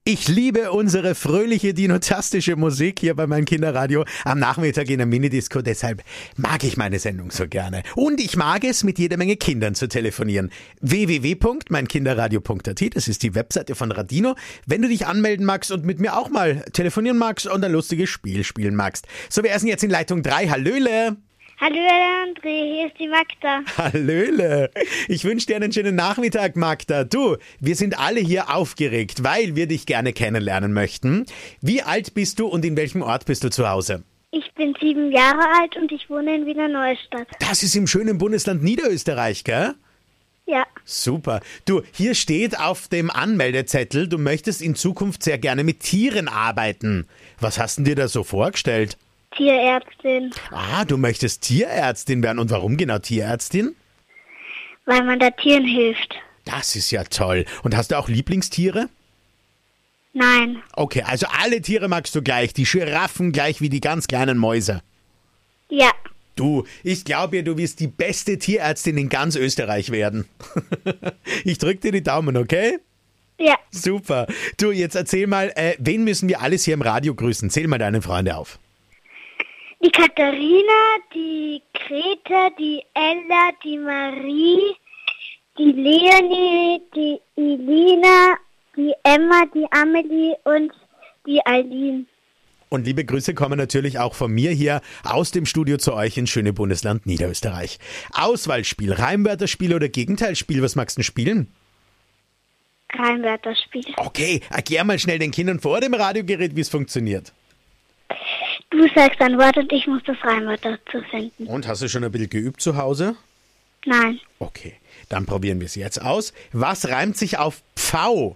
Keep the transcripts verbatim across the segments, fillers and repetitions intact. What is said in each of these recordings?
Ich liebe unsere fröhliche, dinotastische Musik hier bei meinem Kinderradio am Nachmittag in der Minidisco. Deshalb mag ich meine Sendung so gerne. Und ich mag es, mit jeder Menge Kindern zu telefonieren. w w w punkt mein kinderradio punkt a t, das ist die Webseite von Radino. Wenn du dich anmelden magst und mit mir auch mal telefonieren magst und ein lustiges Spiel spielen magst. So, wir sind jetzt in Leitung drei. Hallöle! Hallöle André, hier ist die Magda. Hallöle. Ich wünsche dir einen schönen Nachmittag, Magda. Du, wir sind alle hier aufgeregt, weil wir dich gerne kennenlernen möchten. Wie alt bist du und in welchem Ort bist du zu Hause? Ich bin sieben Jahre alt und ich wohne in Wiener Neustadt. Das ist im schönen Bundesland Niederösterreich, gell? Ja. Super. Du, hier steht auf dem Anmeldezettel, du möchtest in Zukunft sehr gerne mit Tieren arbeiten. Was hast du dir da so vorgestellt? Tierärztin. Ah, du möchtest Tierärztin werden. Und warum genau Tierärztin? Weil man da Tieren hilft. Das ist ja toll. Und hast du auch Lieblingstiere? Nein. Okay, also alle Tiere magst du gleich. Die Giraffen gleich wie die ganz kleinen Mäuse. Ja. Du, ich glaube ja, du wirst die beste Tierärztin in ganz Österreich werden. Ich drück dir die Daumen, okay? Ja. Super. Du, jetzt erzähl mal, äh, wen müssen wir alles hier im Radio grüßen? Zähl mal deine Freunde auf. Die Katharina, die Greta, die Ella, die Marie, die Leonie, die Elina, die Emma, die Amelie und die Eileen. Und liebe Grüße kommen natürlich auch von mir hier aus dem Studio zu euch ins schöne Bundesland Niederösterreich. Auswahlspiel, Reimwörterspiel oder Gegenteilsspiel, was magst du spielen? Reimwörterspiel. Okay, erklär mal schnell den Kindern vor dem Radiogerät, wie es funktioniert. Du sagst ein Wort und ich muss das Reimwort dazu finden. Und, hast du schon ein bisschen geübt zu Hause? Nein. Okay, dann probieren wir es jetzt aus. Was reimt sich auf Pfau?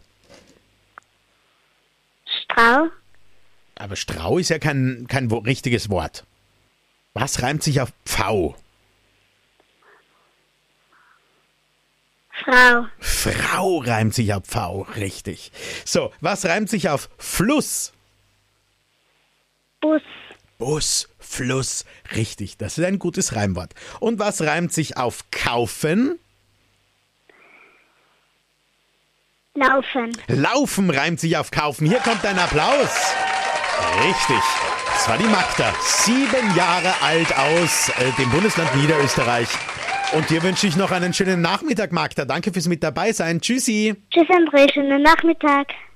Strau. Aber Strau ist ja kein, kein wo- richtiges Wort. Was reimt sich auf Pfau? Frau. Frau reimt sich auf Pfau, richtig. So, was reimt sich auf Fluss? Bus. Bus, Fluss, richtig, das ist ein gutes Reimwort. Und was reimt sich auf kaufen? Laufen. Laufen reimt sich auf kaufen. Hier kommt ein Applaus. Richtig, das war die Magda. Sieben Jahre alt aus äh, dem Bundesland Niederösterreich. Und dir wünsche ich noch einen schönen Nachmittag, Magda. Danke fürs mit dabei sein. Tschüssi. Tschüss André, schönen Nachmittag.